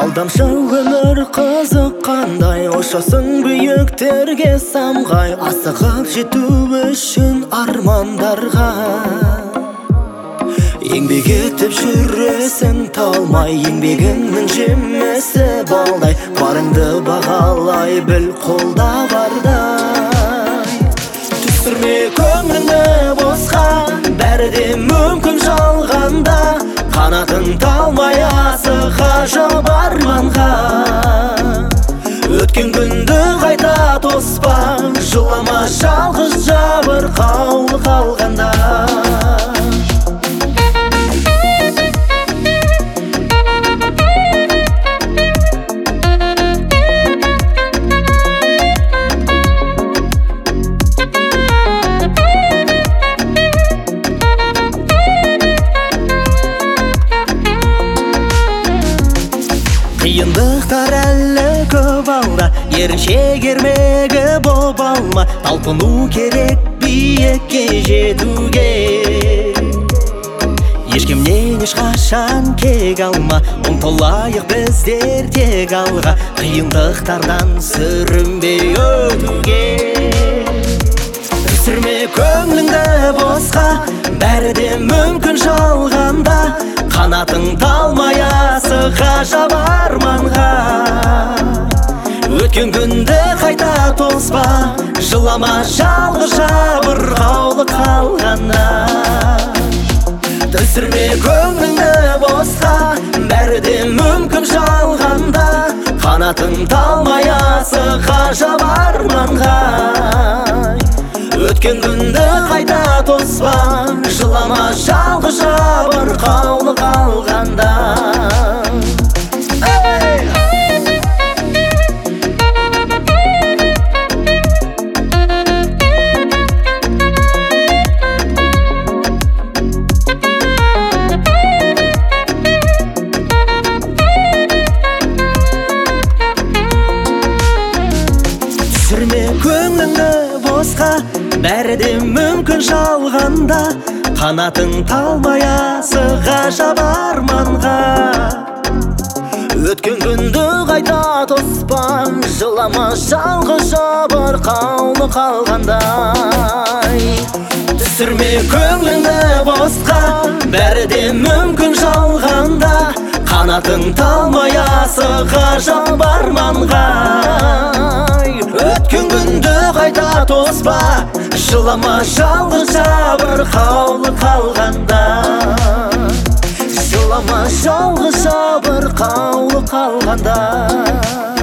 Алдамшы өмір қызыққандай, ұшасың биіктерге самғай, асығып жету үшін армандарға. Еңбек етіп жүресің талмай, еңбегіңнің жемесі балдай, барыңды бағалай біл қолда бардай. Түсірме көңіліңді босқа, бәрі де мүмкін жалғанда, қанатың талмай асыға жауап арманға. Өткен күнді қайта тоспа, жылама жалғыз жабырқаулы қалғанда. Қиындықтар әлі көп алда, еріншек ермегі боп алма, талпыну керек биікке жетуге. Ешкімнен ешқашан кек алма, ұмтылайық біздер тек алға, қиындықтардан сүрінбей өтуге. Түсірме көңіліңді босқа, бәрі де мүмкін жалғанда, қанатың талмай асыға жауап арманға. Өткен күнді қайта тоспа, жылама жалғыз жабырқаулы қалғанда. Түсірме көңіліңді босқа, бәрі де мүмкін жалғанда, қанатың талмай асыға жауап арманға. Өткен күнді қайта тоспа, жылама жалғыз жабырқаулы қалғанда. Түсірме көңіліңді босқа, бәрі де мүмкін жалғанда, қанатың талмай асыға жауап арманға. Өткен күнді қайта тоспа, жылама жалғыз жабырқаулы қалғандай. Түсірме көңіліңді босқа, бәрі де мүмкін жалғанда, қанатың талмай асыға жауап арманға. Өткен күнді қайта тоспа, жылама жалғыз жабырқаулы қалғанда. Жылама жалғыз жабырқаулы қалғанда.